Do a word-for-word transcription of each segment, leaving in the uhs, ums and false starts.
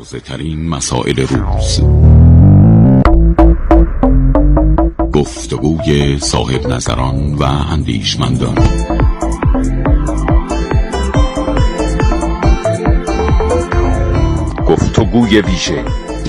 تازه ترین مسائل روز، گفتگوی صاحب نظران و اندیشمندان، گفتگوی ویژه.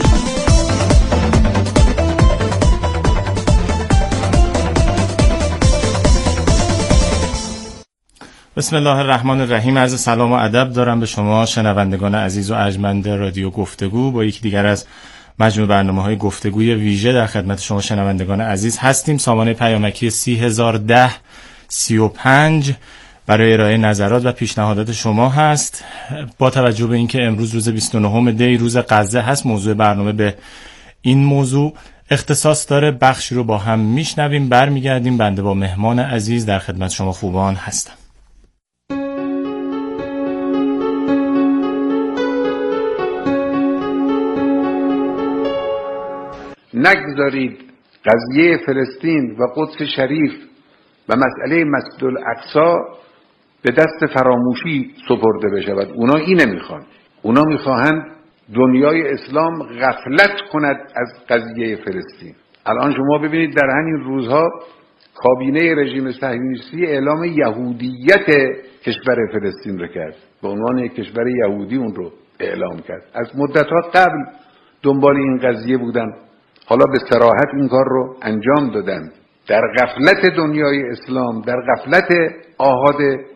بسم الله الرحمن الرحیم. عرض سلام و ادب دارم به شما شنوندگان عزیز و ارجمند رادیو گفتگو. با یکی دیگر از مجموع برنامه‌های گفتگوی ویژه در خدمت شما شنوندگان عزیز هستیم. سامانه پیامکی سی هزار و ده سی و پنج برای ارائه نظرات و پیشنهادات شما هست. با توجه به اینکه امروز روز بیست و نهم دی روز غزه هست، موضوع برنامه به این موضوع اختصاص داره. بخشی رو با هم میشنویم، برمیگردیم. بنده با مهمان عزیز در خدمت شما خوبان هستم. نگذارید قضیه فلسطین و قدس شریف و مسئله مسجد الاقصی به دست فراموشی سپرده بشود. اونا اینه میخوان. اونا میخواهند دنیای اسلام غفلت کند از قضیه فلسطین. الان شما ببینید در همین روزها کابینه رژیم صهیونیستی اعلام یهودیت کشور فلسطین رو کرد. به عنوان یک کشور یهودی اون رو اعلام کرد. از مدت‌ها قبل دنبال این قضیه بودن، حالا به صراحت این کار رو انجام دادن. در غفلت دنیای اسلام، در غفلت آحاد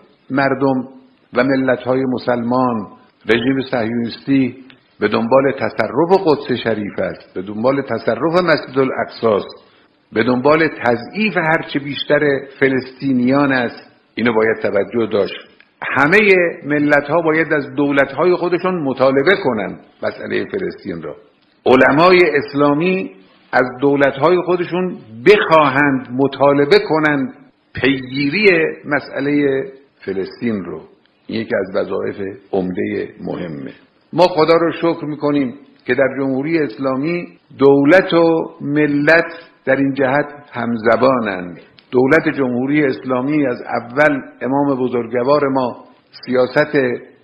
مردم و ملت‌های مسلمان، رژیم صهیونیستی به دنبال تصرف قدس شریف است، به دنبال تصرف مسجد الاقصی است، به دنبال تضعیف هرچه بیشتر فلسطینیان است. اینو باید توجه داشت. همه ملت‌ها باید از دولت‌های خودشون مطالبه کنند مسئله فلسطین را. علمای اسلامی از دولت‌های خودشون بخواهند مطالبه کنند پیگیری مسئله فلسطین رو. این یکی از وظایف عمده مهمه. ما خدا رو شکر میکنیم که در جمهوری اسلامی دولت و ملت در این جهت همزبانند. دولت جمهوری اسلامی از اول امام بزرگوار ما سیاست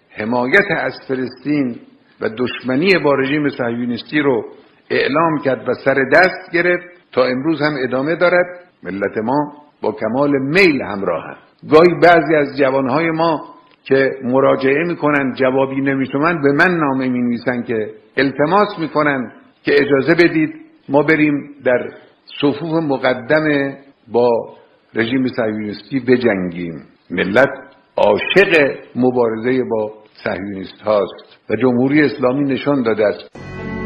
حمایت از فلسطین و دشمنی با رژیم صهیونیستی رو اعلام کرد و سر دست گرفت تا امروز هم ادامه دارد. ملت ما با کمال میل همراهند. گاهی بعضی از جوانهای ما که مراجعه میکنن جوابی نمیشنون به من نامه مینویسن که التماس میکنن که اجازه بدید ما بریم در صفوف مقدم با رژیم صهیونیستی بجنگیم. ملت عاشق مبارزه با صهیونیست هاست و جمهوری اسلامی نشان داده است.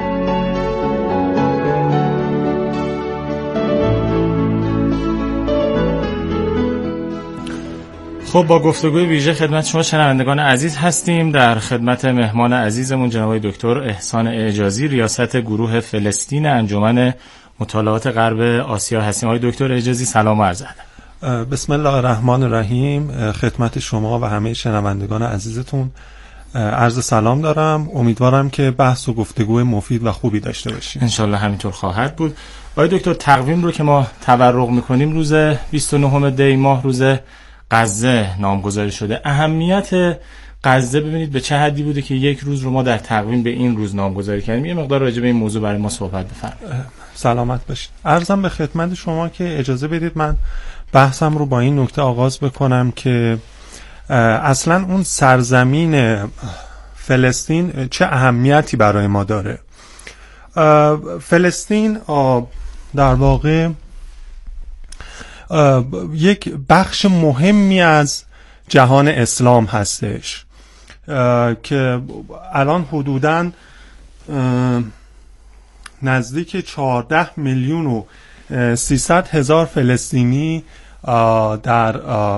خب با گفتگوی ویژه خدمت شما شنوندگان عزیز هستیم. در خدمت مهمان عزیزمون جناب دکتر احسان اعجازی، ریاست گروه فلسطین انجمن مطالعات غرب آسیا هستیم. آقای دکتر اعجازی سلام و عرض ادب. بسم الله الرحمن الرحیم. خدمت شما و همه شنوندگان عزیزتون عرض سلام دارم. امیدوارم که بحث و گفتگوی مفید و خوبی داشته باشیم. انشالله همینطور خواهد بود. آقای دکتر تقویم رو که ما تورق میکنیم روز بیست و نهم دی ماه روز غزه نامگذاری شده. اهمیت غزه ببینید به چه حدی بوده که یک روز رو ما در تقویم به این روز نامگذاری کردیم. یه مقدار راجع به این موضوع برای ما صحبت بفرمایید. سلامت باشید. عرضم به خدمت شما که اجازه بدید من بحثم رو با این نکته آغاز بکنم که اصلا اون سرزمین فلسطین چه اهمیتی برای ما داره. فلسطین در واقع یک بخش مهمی از جهان اسلام هستش که الان حدوداً نزدیک چهارده میلیون و سیصد هزار فلسطینی در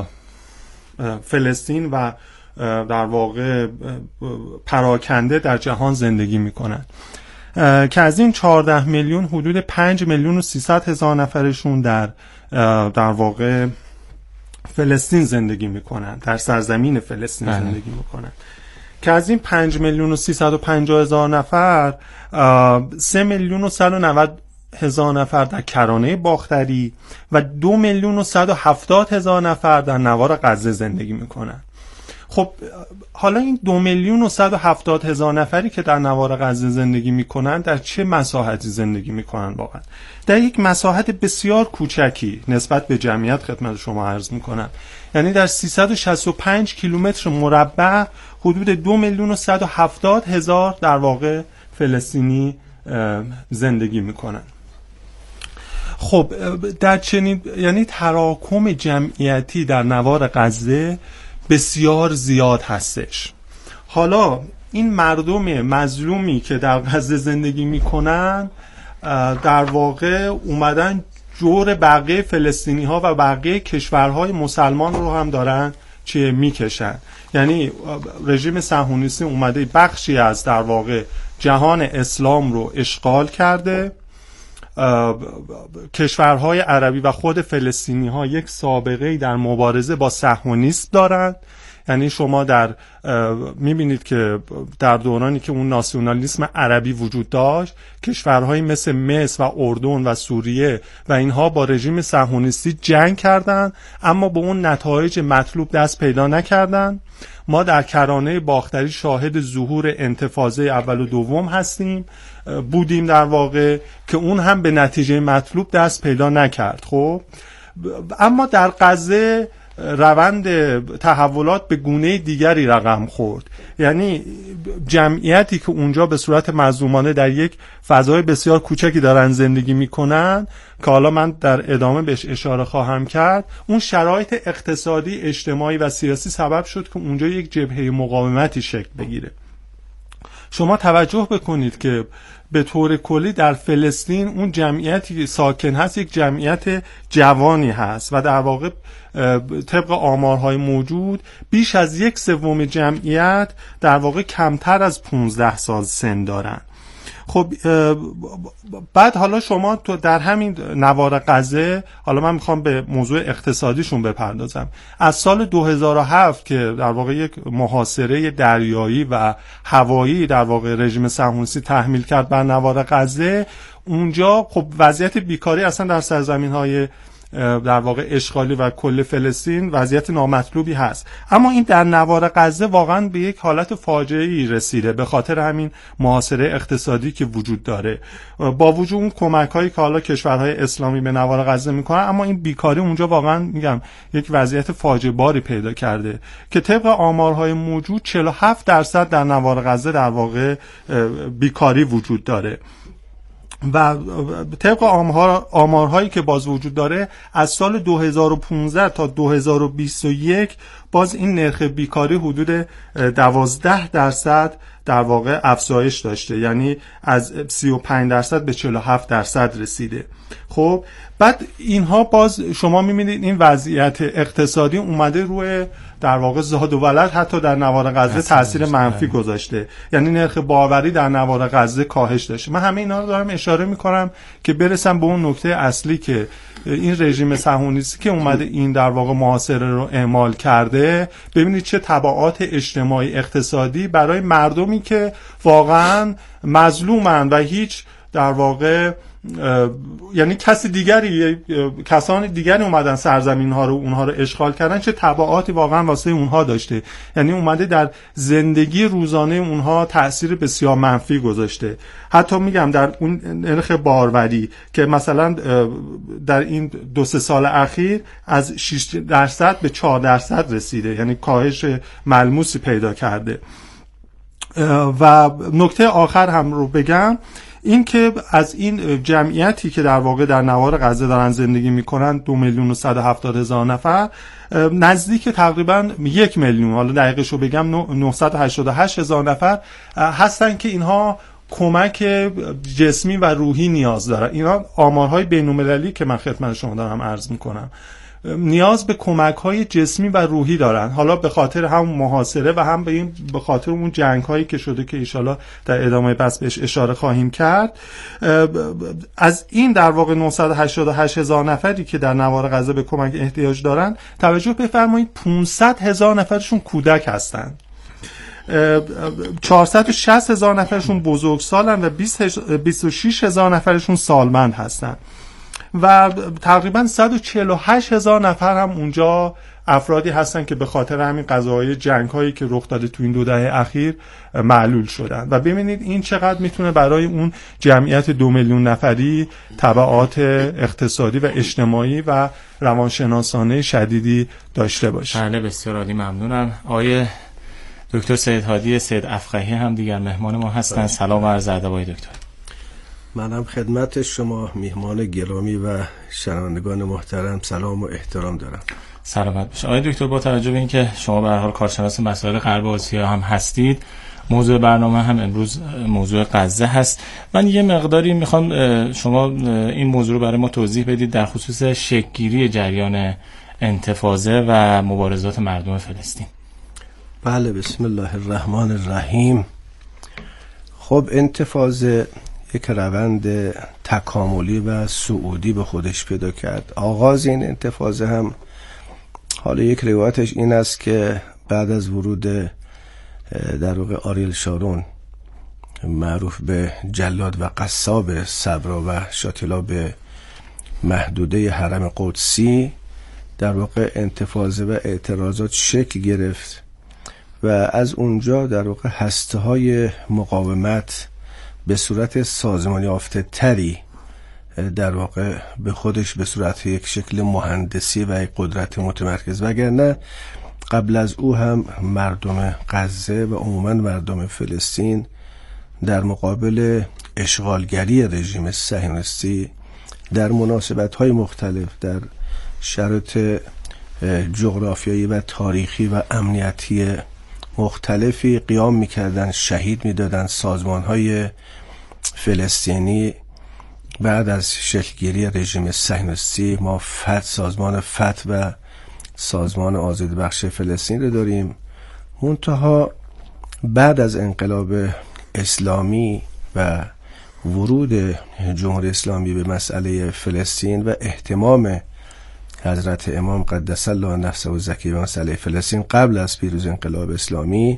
فلسطین و در واقع پراکنده در جهان زندگی میکنند که از این چهارده میلیون حدود پنج میلیون و سیصد هزار نفرشون در در واقع فلسطین زندگی میکنن، در سرزمین فلسطین اه. زندگی میکنن که از این پنج میلیون و سیصد و پنجاه هزار نفر سه میلیون و صد و نود هزار نفر در کرانه باختری و دو میلیون و صد و هفتاد هزار نفر در نوار غزه زندگی میکنن. خب حالا این دو میلیون و صد و هفتاد هزار نفری که در نوار غزه زندگی میکنن در چه مساحتی زندگی میکنن؟ واقعا در یک مساحت بسیار کوچکی نسبت به جمعیت خدمت شما عرض میکنم، یعنی در سیصد و شصت و پنج کیلومتر مربع حدود دو میلیون و صد و هفتاد هزار در واقع فلسطینی زندگی میکنن. خب در چنین یعنی تراکم جمعیتی در نوار غزه بسیار زیاد هستش. حالا این مردم مظلومی که در غزه زندگی میکنن در واقع اومدن جور بقیه فلسطینی ها و بقیه کشورهای مسلمان رو هم دارن چه میکشن. یعنی رژیم صهیونیستی اومده بخشی از در واقع جهان اسلام رو اشغال کرده. کشورهای عربی و خود فلسطینی ها یک سابقه در مبارزه با صهیونیسم دارند. یعنی شما در میبینید که در دورانی که اون ناسیونالیسم عربی وجود داشت، کشورهایی مثل مصر و اردن و سوریه و اینها با رژیم صهیونیستی جنگ کردند، اما به اون نتایج مطلوب دست پیدا نکردند. ما در کرانه باختری شاهد ظهور انتفاضه اول و دوم هستیم بودیم در واقع که اون هم به نتیجه مطلوب دست پیدا نکرد. خب اما در غزه روند تحولات به گونه دیگری رقم خورد. یعنی جمعیتی که اونجا به صورت مظلومانه در یک فضای بسیار کوچکی دارن زندگی میکنن که حالا من در ادامه بهش اشاره خواهم کرد، اون شرایط اقتصادی، اجتماعی و سیاسی سبب شد که اونجا یک جبهه مقاومتی شکل بگیره. شما توجه بکنید که به طور کلی در فلسطین اون جمعیتی که ساکن هست یک جمعیت جوانی هست و در واقع طبق آمارهای موجود بیش از یک سوم جمعیت در واقع کمتر از پانزده سال سن دارن. خب بعد حالا شما تو در همین نوار غزه، حالا من میخوام به موضوع اقتصادیشون بپردازم. از سال دو هزار و هفت که در واقع یک محاصره دریایی و هوایی در واقع رژیم صهیونیستی تحمیل کرد بر نوار غزه، اونجا خب وضعیت بیکاری اصلا در سرزمین‌های در واقع اشغالی و کل فلسطین وضعیت نامطلوبی هست، اما این در نوار غزه واقعا به یک حالت فاجعه‌ای رسیده به خاطر همین محاصره اقتصادی که وجود داره. با وجود اون کمک‌هایی که حالا کشورهای اسلامی به نوار غزه میکنن، اما این بیکاری اونجا واقعا میگم یک وضعیت فاجعه باری پیدا کرده که طبق آمارهای موجود چهل و هفت درصد در نوار غزه در واقع بیکاری وجود داره و طبق آمار آمارهایی که باز وجود داره از سال دو هزار و پانزده تا دو هزار و بیست و یک باز این نرخ بیکاری حدود دوازده درصد در واقع افزایش داشته، یعنی از سی و پنج درصد به چهل و هفت درصد رسیده. خب بعد اینها باز شما می‌بینید این وضعیت اقتصادی اومده روی در واقع زاد و ولد حتی در نوار غزه تاثیر منفی گذاشته، یعنی نرخ باوری در نوار غزه کاهش داشته. من همه اینا رو دارم اشاره می‌کنم که برسم به اون نکته اصلی که این رژیم صهیونیستی که اومده این در واقع محاصره رو اعمال کرده، ببینید چه تبعات اجتماعی اقتصادی برای مردمی که واقعا مظلومن و هیچ در واقع یعنی کسی دیگری کسان دیگری اومدن سرزمین ها رو اونها رو اشغال کردن، چه تبعاتی واقعا واسه اونها داشته. یعنی اومده در زندگی روزانه اونها تأثیر بسیار منفی گذاشته. حتی میگم در اون نرخ باروری که مثلا در این دو سه سال اخیر از شش درصد به چهار درصد رسیده، یعنی کاهش ملموسی پیدا کرده. و نکته آخر هم رو بگم، این که از این جمعیتی که در واقع در نوار غزه دارن زندگی میکنن دو میلیون و صد و هفتاد هزار نفر، نزدیک تقریبا یک میلیون، حالا دقیقش رو بگم نهصد و هشتاد و هشت هزار نفر هستن که اینها کمک جسمی و روحی نیاز دارن. اینا آمارهای بین‌المللی که من خدمت شما دارم عرض میکنم، نیاز به کمک‌های جسمی و روحی دارن، حالا به خاطر هم محاصره و هم به این به خاطر اون جنگ‌هایی که شده که ان شاءالله در ادامه بحث بهش اشاره خواهیم کرد. از این در واقع نهصد و هشتاد و هشت هزار نفری که در نوار غزه به کمک احتیاج دارن، توجه بفرمایید پانصد هزار نفرشون کودک هستن، چهارصد و شصت هزار نفرشون بزرگسالن و بیست و شش هزار نفرشون سالمند هستن و تقریبا صد و چهل و هشت هزار نفر هم اونجا افرادی هستن که به خاطر همین قضاهای جنگ‌هایی که رخ داده تو این دو دهه اخیر معلول شدن و ببینید این چقدر میتونه برای اون جمعیت دو میلیون نفری تبعات اقتصادی و اجتماعی و روانشناسانه شدیدی داشته باشه. بله بسیار عالی، ممنونم. آقای دکتر سید هادی سید افقهی هم دیگر مهمان ما هستن. سلام و عرض ادب آقای دکتر. منم خدمت شما میهمان گرامی و شنوندگان محترم سلام و احترام دارم. سلامت باشید. آقای دکتر، با توجه به اینکه شما به هر حال کارشناس مسائل غرب آسیا هم هستید، موضوع برنامه هم امروز موضوع غزه هست. من یه مقداری میخوام شما این موضوع رو برای ما توضیح بدید در خصوص شکل‌گیری جریان انتفاضه و مبارزات مردم فلسطین. بله، بسم الله الرحمن الرحیم. خب انتفاضه یک روند تکاملی و صعودی به خودش پیدا کرد. آغاز این انتفاضه هم حالا یک روایتش این است که بعد از ورود در واقع آریل شارون معروف به جلاد و قصاب صبرا و شاتلا به محدوده حرم قدسی، در واقع انتفاضه و اعتراضات شکل گرفت و از اونجا در واقع هسته‌های مقاومت به صورت سازمانی یافته تری در واقع به خودش به صورت یک شکل مهندسی و یک قدرت متمرکز، وگرنه قبل از او هم مردم غزه و عموما مردم فلسطین در مقابل اشغالگری رژیم صهیونیستی در مناسبت‌های مختلف در شرایط جغرافیایی و تاریخی و امنیتی مختلفی قیام می‌کردند، شهید می‌دادند. سازمان‌های فلسطینی بعد از شکلگیری رژیم صهیونیستی ما فتح، سازمان فتح و سازمان آزادی بخش فلسطین رو داریم. منتها بعد از انقلاب اسلامی و ورود جمهوری اسلامی به مسئله فلسطین و اهتمام حضرت امام قدس الله نفسه و زکی به مسئله فلسطین قبل از پیروزی انقلاب اسلامی،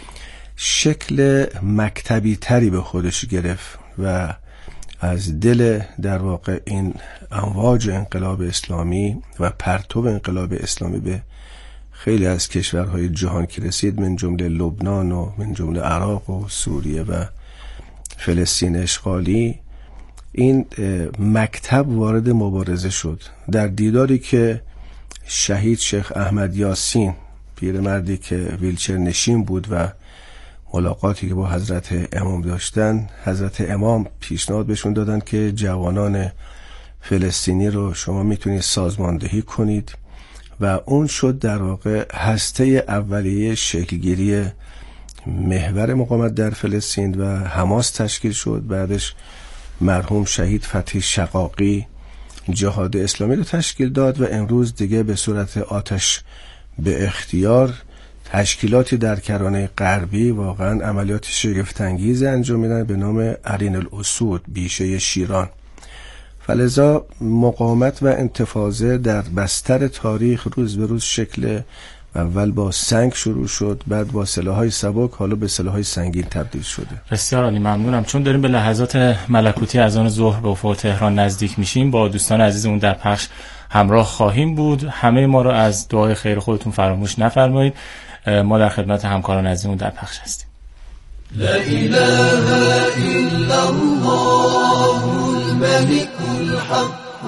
شکل مکتبی تری به خودش گرفت و از دل در واقع این امواج انقلاب اسلامی و پرتو انقلاب اسلامی به خیلی از کشورهای جهان که رسید، من جمله لبنان و من جمله عراق و سوریه و فلسطین اشغالی، این مکتب وارد مبارزه شد. در دیداری که شهید شیخ احمد یاسین، پیرمردی که ویلچر نشین بود و ملاقاتی که با حضرت امام داشتن، حضرت امام پیشنهاد بهشون دادن که جوانان فلسطینی رو شما میتونید سازماندهی کنید و اون شد در واقع هسته اولیه شکلگیری محور مقاومت در فلسطین و حماس تشکیل شد. بعدش مرحوم شهید فتحی شقاقی جهاد اسلامی رو تشکیل داد و امروز دیگه به صورت آتش به اختیار تشکیلاتی در کرانه غربی واقعا عملیات شگفت‌انگیز انجام میدن به نام عرین الاسود، بیشه شیران. فلذا مقاومت و انتفاضه در بستر تاریخ روز به روز شکل اول با سنگ شروع شد، بعد با سلاح‌های سبک، حالا به سلاح‌های سنگین تبدیل شده. بسیار عالی، ممنونم. چون داریم به لحظات ملکوتی اذان ظهر به افق تهران نزدیک میشیم، با دوستان عزیزمون در پخش همراه خواهیم بود. همه ما رو از دعای خیر خودتون فراموش نفرمایید. ما در خدمت همکاران عزیزمون در پخش هستیم. لا اله الا الله الملك الحق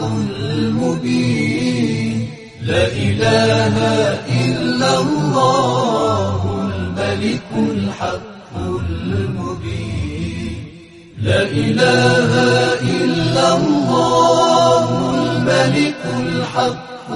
المبين لا اله الا الله الملك الحق المبين لا اله الا الله الملك الحق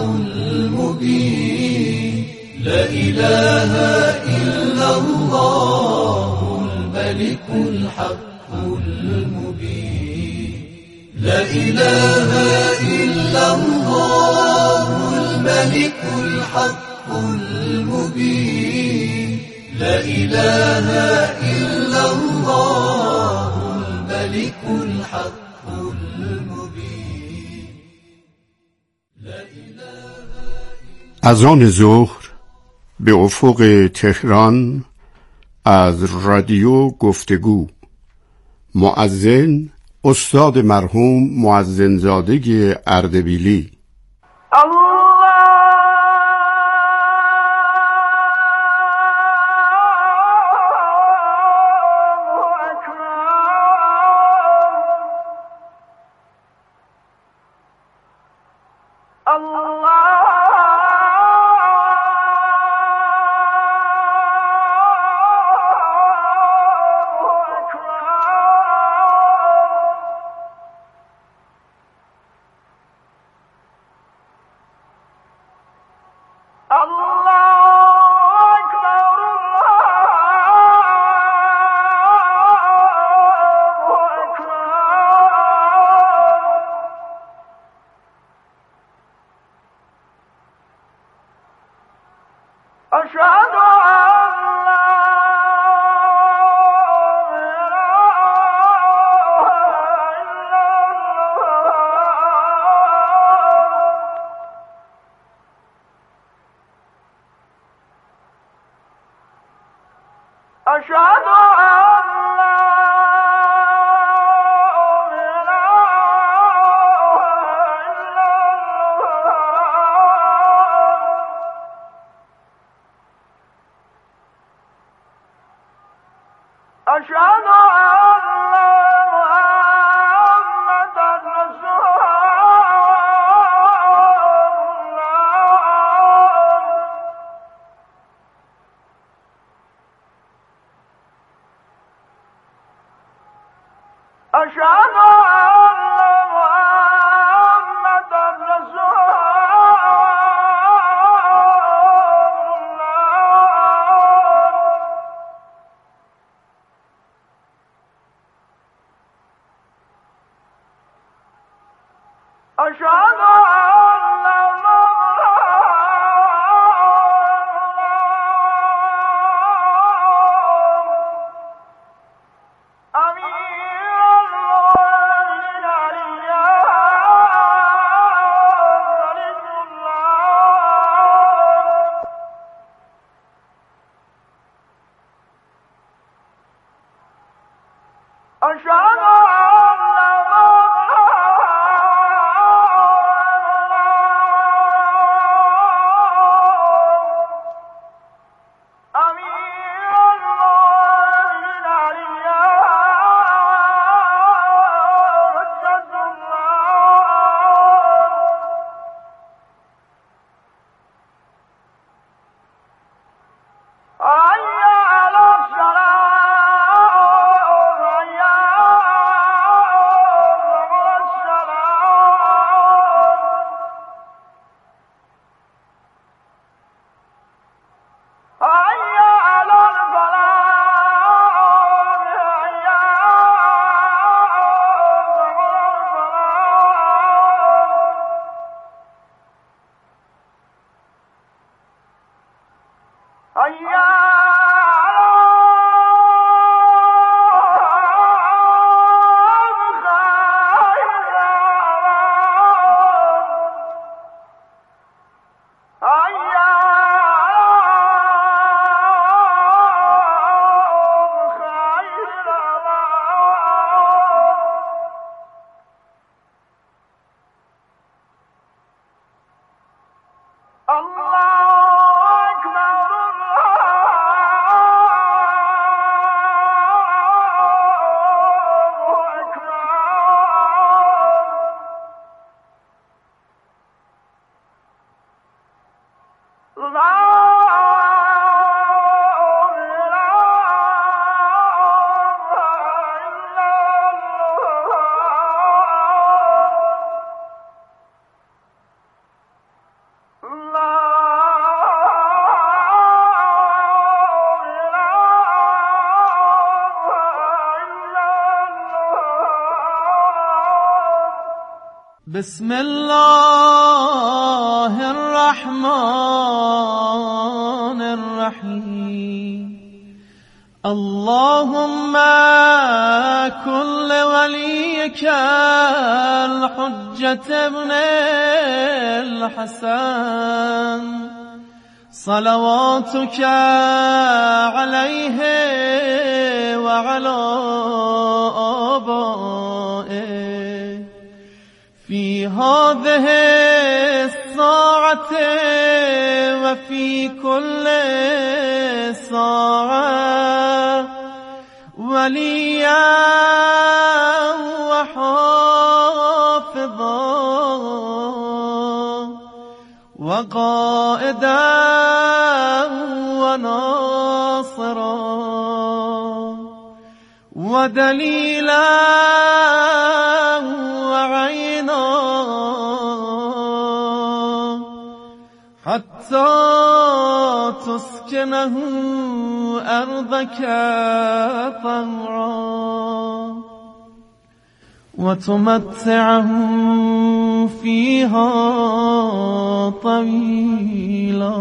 المبين لا اله الا الله الملك الحق المبين لا اله الا الله الملك الحق المبين لا اله الا الله الملك الحق المبين لا اله. از آن ظهر به افق تهران از رادیو گفتگو، مؤذن استاد مرحوم مؤذنزاده اردبیلی. الله بسم الله الرحمن الرحيم اللهم كن وليك الحجة ابن الحسن صلواتك عليه وعلى آبائه في هذه الساعة وفي كل ساعة وليا وحافظا وقائدا وناصرا ودليلا وعينا حتى تسكنه أرضك طوعا وتمتعه فيها طويلا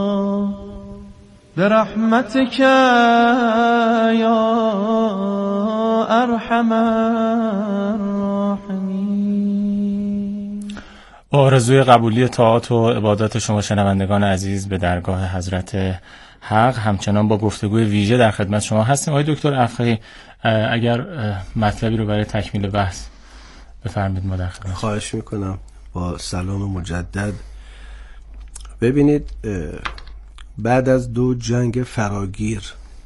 برحمتك يا أرحم الراحمين. آرزوی قبولی طاعات و عبادات شما شنوندگان عزیز به درگاه حضرت حق همچنان با گفتگوی ویژه در خدمت شما هستیم. آقای دکتر افخی، اگر مطلبی رو برای تکمیل بحث بفرمایید ما در خدمت. خواهش میکنم. با سلام مجدد. ببینید، بعد از دو جنگ فراگیر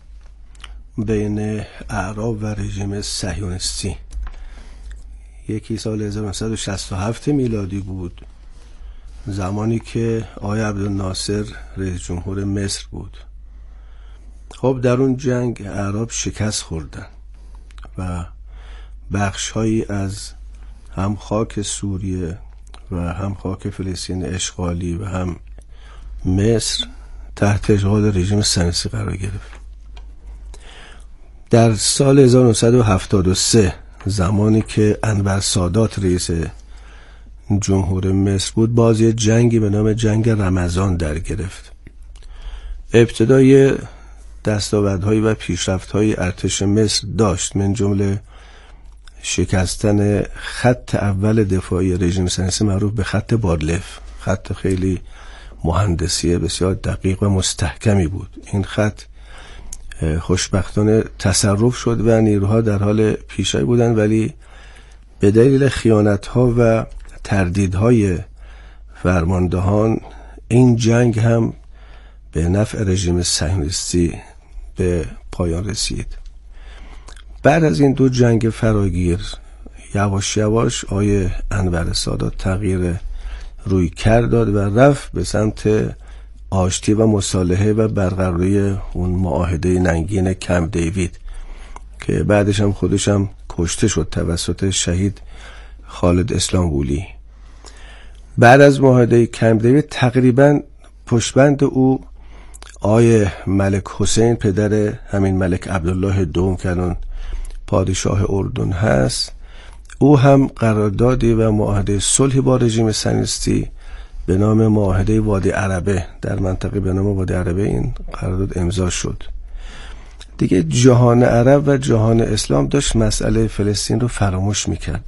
بین اعراب و رژیم صهیونیستی، یکی سال هزار و نهصد و شصت و هفت میلادی بود، زمانی که آقای عبدالناصر رئیس جمهور مصر بود. خب در اون جنگ اعراب شکست خوردن و بخش‌هایی از هم خاک سوریه و هم خاک فلسطین اشغالی و هم مصر تحت اشغال رژیم صهیونیستی قرار گرفت. در سال هزار و نهصد و هفتاد و سه زمانی که انور سادات رئیس جمهور مصر بود، باز یه جنگی به نام جنگ رمضان در گرفت. ابتدای دستاوردهایی و پیشرفت‌های ارتش مصر داشت، من جمله شکستن خط اول دفاعی رژیم صهیونیستی معروف به خط بارلف. خط خیلی مهندسی بسیار دقیق و مستحکمی بود. این خط خوشبختانه تصرف شد و نیروها در حال پیشروی بودند، ولی به دلیل خیانت‌ها و تردیدهای فرماندهان این جنگ هم به نفع رژیم صهیونیستی به پایان رسید. بعد از این دو جنگ فراگیر یواش یواش آیه انور سادات تغییر روی کرد داد و رفت به سمت آشتی و مصالحه و برقراری اون معاهده ننگین کمپ دیوید که بعدش هم خودش هم کشته شد توسط شهید خالد اسلامبولی. بعد از معاهده کمپ دیوید تقریبا پشتبند او آیه ملک حسین پدر همین ملک عبدالله دوم که الان پادشاه اردن هست، او هم قراردادی و معاهده صلحی با رژیم صهیونیستی به نام معاهده وادی عربه در منطقه به نام وادی عربه این قرارداد امضا شد. دیگه جهان عرب و جهان اسلام داشت مسئله فلسطین رو فراموش میکرد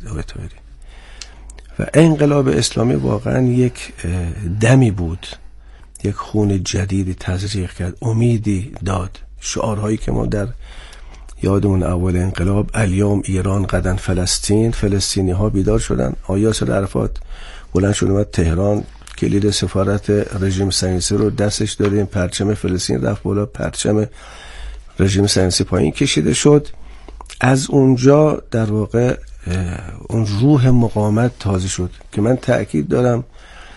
و انقلاب اسلامی واقعا یک دمی بود، یک خون جدیدی تزریق کرد، امیدی داد. شعارهایی که ما در یادمون اول انقلاب، الیوم ایران غدا فلسطین، فلسطینی ها بیدار شدن. آقای یاسر عرفات بلند شد اومد تهران، کلید سفارت رژیم صهیونیستی رو دستش داریم، پرچم فلسطین رفت بالا، پرچم رژیم صهیونیستی پایین کشیده شد. از اونجا در واقع اون روح مقاومت تازه شد که من تأکید دارم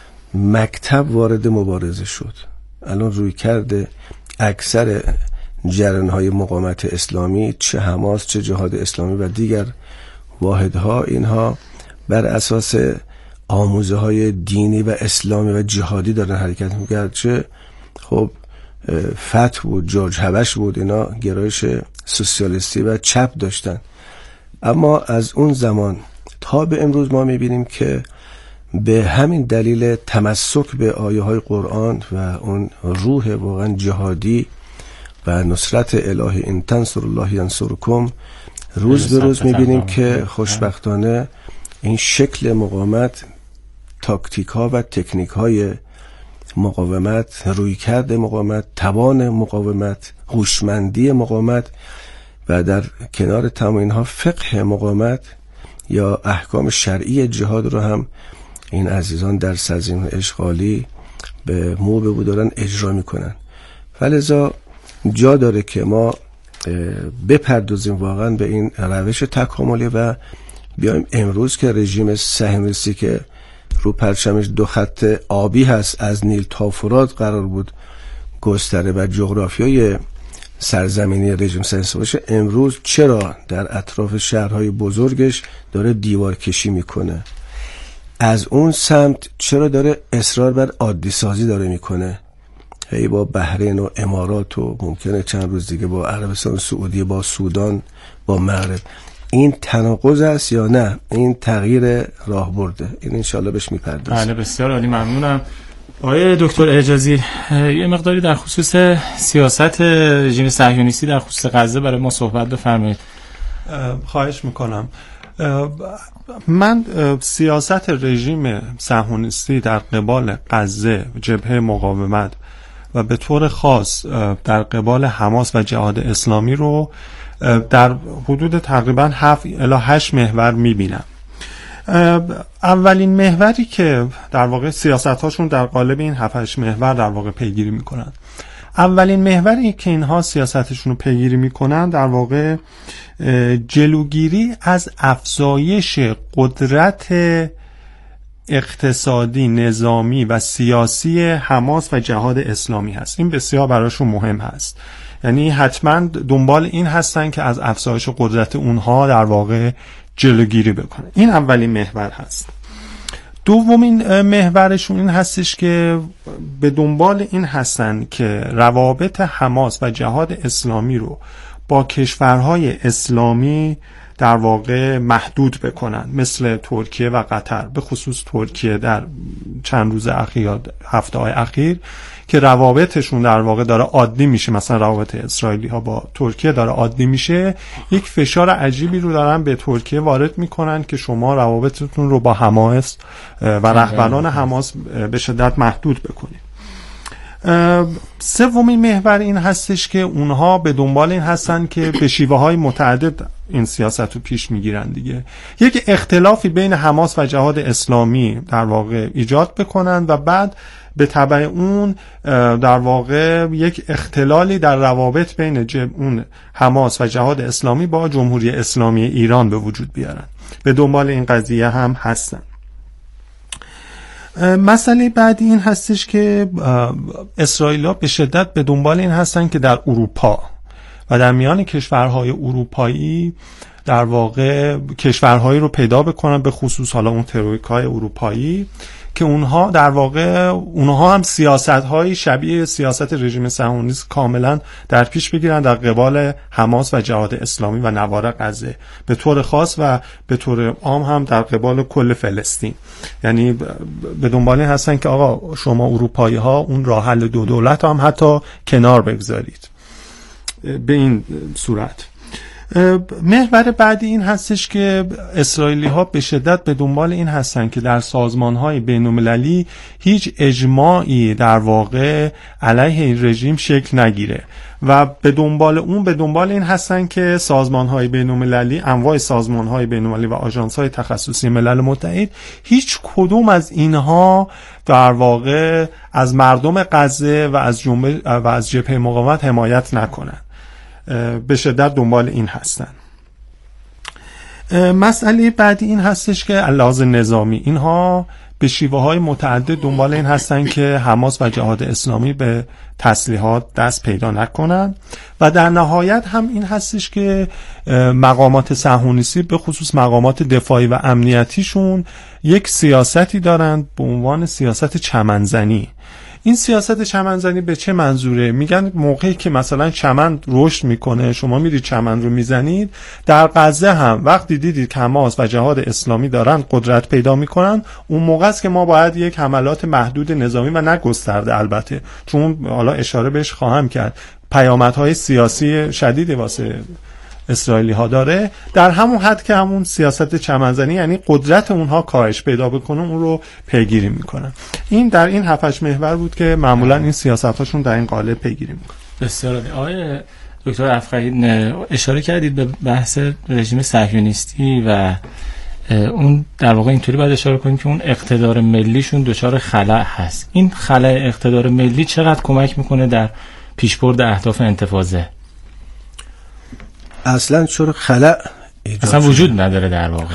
مکتب وارد مبارزه شد. الان روی کرده اکثر جریان‌های مقاومت اسلامی، چه حماس چه جهاد اسلامی و دیگر واحدها، اینها بر اساس آموزه های دینی و اسلامی و جهادی دارن حرکت می‌کردن. چه خب فتح بود، جورج هبش بود، اینا گرایش سوسیالیستی و چپ داشتن. اما از اون زمان تا به امروز ما می‌بینیم که به همین دلیل تمسک به آیه های قرآن و اون روح واقعا جهادی و نصرت الهی، ان تنصر الله ینصرکم، روز به روز میبینیم که خوشبختانه این شکل مقاومت، تاکتیک ها و تکنیک های مقاومت، رویکرد مقاومت، توان مقاومت، هوشمندی مقاومت و در کنار تمام اینها فقه مقاومت یا احکام شرعی جهاد رو هم این عزیزان در سرزمین اشغالی به مو به مو دارن اجرا میکنن. فلذا جا داره که ما بپردازیم واقعا به این روش تکاملی و بیایم امروز که رژیم صهیونیستی که رو پرچمش دو خط آبی هست از نیل تا فرات قرار بود گستره و جغرافیای سرزمینی رژیم صهیونیستی باشه، امروز چرا در اطراف شهرهای بزرگش داره دیوار کشی میکنه؟ از اون سمت چرا داره اصرار بر عادی سازی داره میکنه؟ هی با بحرین و امارات و ممکنه چند روز دیگه با عربستان سعودی، با سودان، با مغرب. این تناقض است یا نه این تغییر راه برده؟ این انشالله بهش میپردازیم. بله بسیار عالی، ممنونم. آقای دکتر اعجازی، یه مقداری در خصوص سیاست رژیم صهیونیستی در خصوص غزه برای ما صحبت بفرمایید. خواهش میکنم. من سیاست رژیم صهیونیستی در قبال غزه، جبهه مقاومت و به طور خاص در قبال حماس و جهاد اسلامی رو در حدود تقریبا هفت الی هشت محور میبینم. اولین محوری که در واقع سیاستاشون در قالب این هفت هشت محور در واقع پیگیری میکنن، اولین محوری که اینها سیاستشون رو پیگیری میکنن در واقع جلوگیری از افزایش قدرت اقتصادی، نظامی و سیاسی حماس و جهاد اسلامی هست. این بسیار براشون مهم هست، یعنی حتما دنبال این هستن که از افزایش قدرت اونها در واقع جلوگیری بکنه. این اولین محور هست. دومین محورشون این هستش که به دنبال این هستن که روابط حماس و جهاد اسلامی رو با کشورهای اسلامی در واقع محدود بکنن، مثل ترکیه و قطر، به خصوص ترکیه در چند روز اخیر، هفته های اخیر که روابطشون در واقع داره عادی میشه، مثلا روابط اسرائیلی ها با ترکیه داره عادی میشه، یک فشار عجیبی رو دارن به ترکیه وارد میکنن که شما روابطتون رو با حماس و رهبران حماس به شدت محدود بکنید. سومین محور این هستش که اونها به دنبال این هستن که به شیوه های متعدد این سیاست رو پیش میگیرن دیگه، یک اختلافی بین حماس و جهاد اسلامی در واقع ایجاد بکنن و بعد به تبع اون در واقع یک اختلالی در روابط بین اون حماس و جهاد اسلامی با جمهوری اسلامی ایران به وجود بیارن. به دنبال این قضیه هم هستن. مسئله بعدی این هستش که اسرائیل‌ها به شدت به دنبال این هستن که در اروپا و در میان کشورهای اروپایی در واقع کشورهایی رو پیدا بکنن، به خصوص حالا اون ترویکای اروپایی، که اونها در واقع اونها هم سیاست‌های شبیه سیاست رژیم صهیونیست کاملا در پیش بگیرن در قبال حماس و جهاد اسلامی و نوار غزه به طور خاص و به طور عام هم در قبال کل فلسطین. یعنی به دنبال این هستن که آقا شما اروپایی‌ها اون راه حل دو دولت هم حتی کنار بگذارید. به این صورت محور بعدی این هستش که اسرائیلی ها به شدت به دنبال این هستن که در سازمان های بین المللی هیچ اجماعی در واقع علیه این رژیم شکل نگیره و به دنبال اون به دنبال این هستن که سازمان های بین المللی، انواع سازمان های بین المللی و آژانس های تخصصی ملل متحد، هیچ کدوم از اینها در واقع از مردم غزه و از جنبش و از جبهه مقاومت حمایت نکنن. به شدت دنبال این هستن. مسئله بعدی این هستش که لحاظ نظامی اینها به شیوه های متعدد دنبال این هستن که حماس و جهاد اسلامی به تسلیحات دست پیدا نکنن و در نهایت هم این هستش که مقامات صهیونیستی به خصوص مقامات دفاعی و امنیتیشون یک سیاستی دارند به عنوان سیاست چمنزنی. این سیاست چمنزنی به چه منظوره؟ میگن موقعی که مثلا چمن رشد میکنه شما میرید چمن رو میزنید. در غزه هم وقتی دیدید که حماس و جهاد اسلامی دارن قدرت پیدا میکنن، اون موقع است که ما باید یک حملات محدود نظامی و نه گسترده، البته چون حالا اشاره بهش خواهم کرد، پیامدهای سیاسی شدیدی واسه اسرائیلی ها داره، در همون حد که همون سیاست چمنزنی یعنی قدرت اونها کاهش پیدا بکنه اون رو پیگیری میکنن. این در این هفتش محور بود که معمولا این سیاست هاشون در این قالب پیگیری میکنن. بسیار عالی. آقای دکتر افخری اشاره کردید به بحث رژیم صهیونیستی و اون در واقع اینطوری باید اشاره کنیم که اون اقتدار ملیشون دچار خلأ هست. این خلأ اقتدار ملی چقدر کمک میکنه در پیشبرد اهداف انتفاضه؟ اصلا چرا خلأ ایجاد اصلا وجود نداره در واقع.